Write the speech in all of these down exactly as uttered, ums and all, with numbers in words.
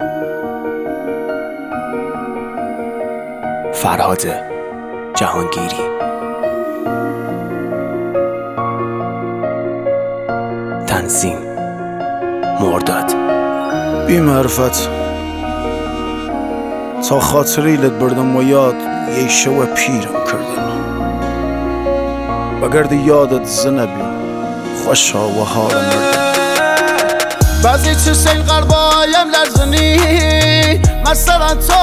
فرهاد جهانگیری. تنظیم مرداد. بی معرفت تا خاطریلت بردم و یاد یه شو پیرم کردن بگرد یادت زنبی خوشا و حالم مردم. بعضی چشم قلبایم لرزنی مثلا تو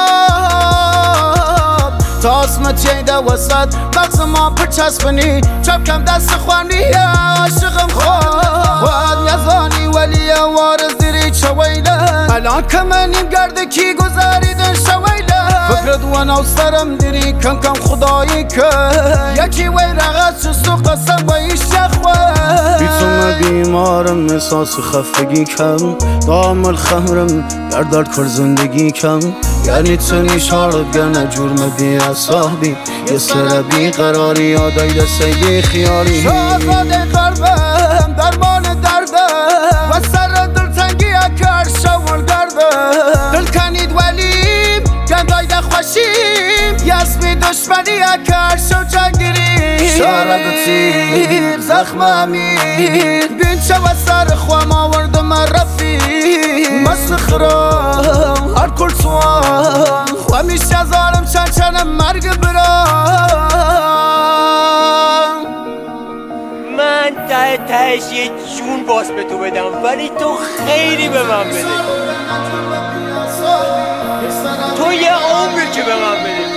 تا اسمت ییده وسط مغز ما پرچسبنی چپ کم دست خوانی عاشقم خود نزانی ولی وارز دیری چویله الان کمنیم گرده کی گذاریدن شویله فکرت و نو سرم دیری کم کم خدایی که یکی وی رغت شست و قسم و ایش شخوه بیتون بیمارم احساس خفگی کم دامل خمرم در درد کر زندگی کم یعنی تو نیشارت گنه جرم بی اصابی یه سر بی قراری یادای دسته بی خیالی شازاده قلبم درمان دردم و سر دلتنگی اکر شول گردم دل کنید ولیم گندای ده خوشیم یسمی دشمنی اکر شو جنگیری شارد تیر زخم امیر بین چه و سر خوام آوردم رفیق مسخرم هر کل سوام و میشه زارم چند چند مرگ برام من ته تهش یه جون باز به تو بدم ولی تو خیلی به من بده تو یه عمری که به من بده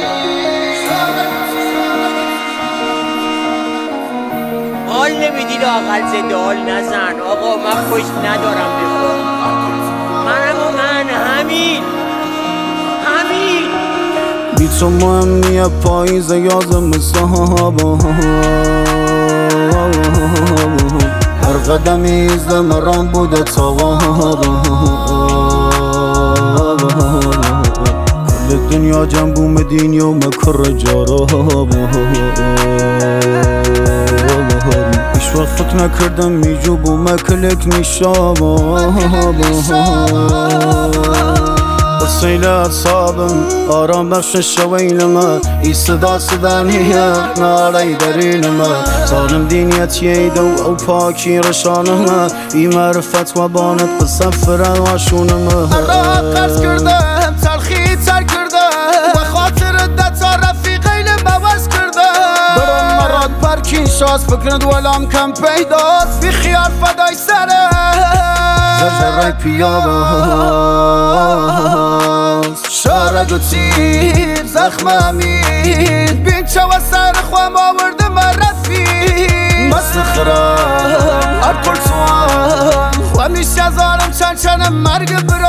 حال نمیدی لااقل زنده حال نزن آقا من پشت ندارم بخور منم و من همین همین بی تو مهمیه پاییز یازم صحابا هر قدمی زمران بوده توابا کل دنیا جنبو مدین یوم کر جارابا ایش وقت فکر نکردم میجو بو مکلک نیشابا سیل اصابم آرام بخش شویلما ای صدا صدانیه نالی درینما ظالم دینیت ییده و پاکی رشانما ای معرفت و بانت بسفر واشونما را قرض کردم تلخی تر کردم و خاطر دتا رفیقین بوز کردم برام مراد پرکین شاست فکرت ولام کم پیداست بی خیال فدای سره زرزرای پیاباست شارد و تیر زخم امیر بین چه و سر خوام آوردم رفیق مسخرم هر کل سوام و میشه زارم چند چند مرگ برام